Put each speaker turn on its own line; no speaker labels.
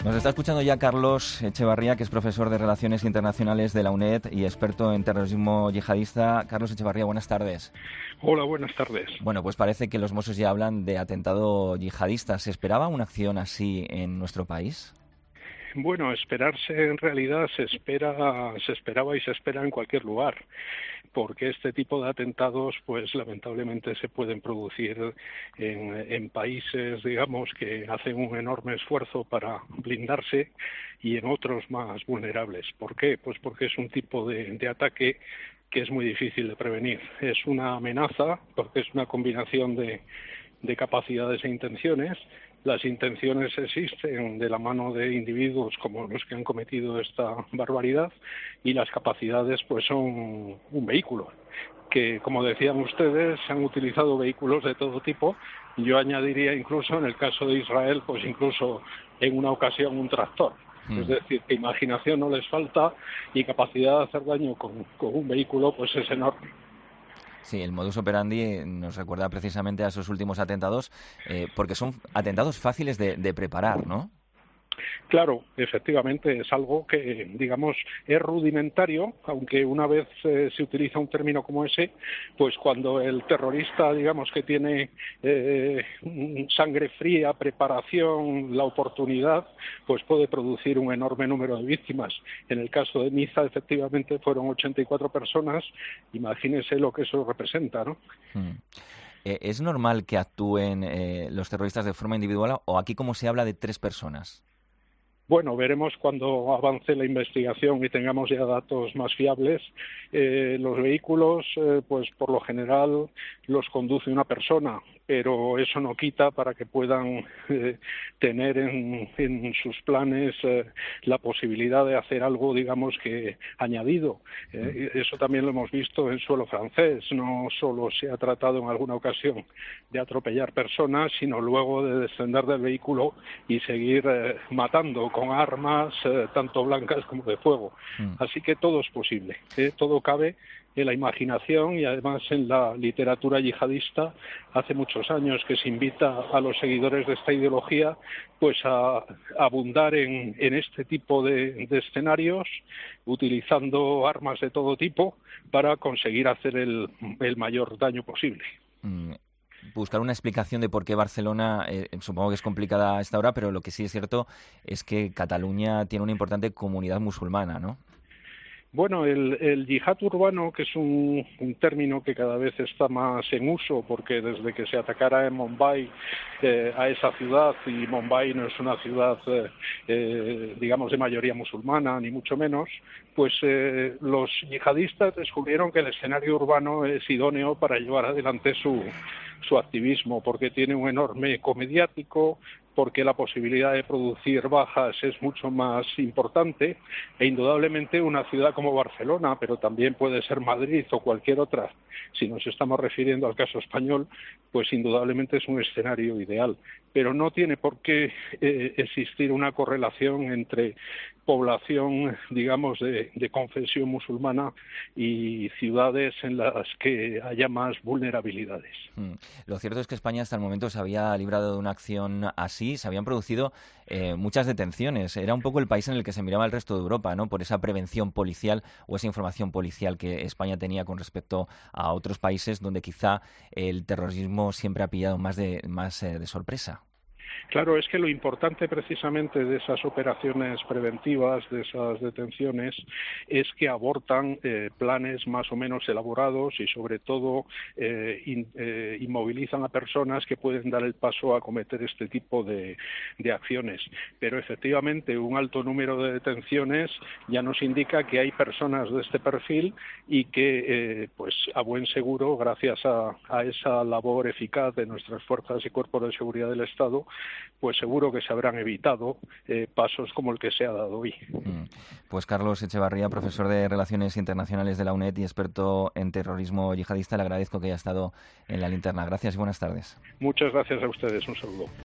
Nos está escuchando ya Carlos Echevarría, que es profesor de Relaciones Internacionales de la UNED y experto en terrorismo yihadista. Carlos Echevarría, buenas tardes.
Hola, buenas tardes.
Bueno, pues parece que los Mossos ya hablan de atentado yihadista. ¿Se esperaba una acción así en nuestro país?
Bueno, esperarse en realidad se esperaba y se espera en cualquier lugar, porque este tipo de atentados, pues lamentablemente se pueden producir en países, digamos, que hacen un enorme esfuerzo para blindarse y en otros más vulnerables. ¿Por qué? Pues porque es un tipo de ataque que es muy difícil de prevenir. Es una amenaza porque es una combinación de capacidades e intenciones. Las intenciones existen de la mano de individuos como los que han cometido esta barbaridad y las capacidades pues son un vehículo que, como decían ustedes, se han utilizado vehículos de todo tipo. Yo añadiría incluso, en el caso de Israel, pues incluso en una ocasión un tractor. Es decir, que imaginación no les falta y capacidad de hacer daño con un vehículo pues es enorme.
Sí, el modus operandi nos recuerda precisamente a esos últimos atentados, porque son atentados fáciles de preparar, ¿no?
Claro, efectivamente es algo que, digamos, es rudimentario, aunque una vez se utiliza un término como ese, pues cuando el terrorista, digamos, que tiene sangre fría, preparación, la oportunidad, pues puede producir un enorme número de víctimas. En el caso de Niza, efectivamente, fueron 84 personas. Imagínese lo que eso representa, ¿no?
¿Es normal que actúen los terroristas de forma individual o aquí como se habla de 3 personas?
Bueno, veremos cuando avance la investigación y tengamos ya datos más fiables. Los vehículos, pues por lo general los conduce una persona, pero eso no quita para que puedan tener en sus planes la posibilidad de hacer algo, digamos, que añadido. Eso también lo hemos visto en suelo francés. No solo se ha tratado en alguna ocasión de atropellar personas, sino luego de descender del vehículo y seguir matando con armas, tanto blancas como de fuego. Así que todo es posible, todo cabe en la imaginación y además en la literatura yihadista. Hace muchos años que se invita a los seguidores de esta ideología pues a abundar en este tipo de escenarios, utilizando armas de todo tipo para conseguir hacer el mayor daño posible.
Buscar una explicación de por qué Barcelona, supongo que es complicada a esta hora, pero lo que sí es cierto es que Cataluña tiene una importante comunidad musulmana, ¿no?
Bueno, el yihad urbano, que es un término que cada vez está más en uso, porque desde que se atacara en Mumbai a esa ciudad, y Mumbai no es una ciudad, digamos, de mayoría musulmana, ni mucho menos, pues los yihadistas descubrieron que el escenario urbano es idóneo para llevar adelante su activismo, porque tiene un enorme eco mediático, porque la posibilidad de producir bajas es mucho más importante e indudablemente una ciudad como Barcelona, pero también puede ser Madrid o cualquier otra, si nos estamos refiriendo al caso español, pues indudablemente es un escenario ideal. Pero no tiene por qué existir una correlación entre población, digamos, de confesión musulmana y ciudades en las que haya más vulnerabilidades.
Lo cierto es que España hasta el momento se había librado de una acción así, se habían producido muchas detenciones. Era un poco el país en el que se miraba el resto de Europa, ¿no? Por esa prevención policial o esa información policial que España tenía con respecto a otros países donde quizá el terrorismo siempre ha pillado más de sorpresa.
Claro, es que lo importante precisamente de esas operaciones preventivas, de esas detenciones, es que abortan planes más o menos elaborados y sobre todo inmovilizan a personas que pueden dar el paso a cometer este tipo de acciones. Pero efectivamente un alto número de detenciones ya nos indica que hay personas de este perfil y que pues a buen seguro, gracias a esa labor eficaz de nuestras fuerzas y cuerpos de seguridad del Estado, pues seguro que se habrán evitado pasos como el que se ha dado hoy.
Pues Carlos Echevarría, profesor de Relaciones Internacionales de la UNED y experto en terrorismo yihadista, le agradezco que haya estado en la linterna. Gracias y buenas tardes.
Muchas gracias a ustedes. Un saludo.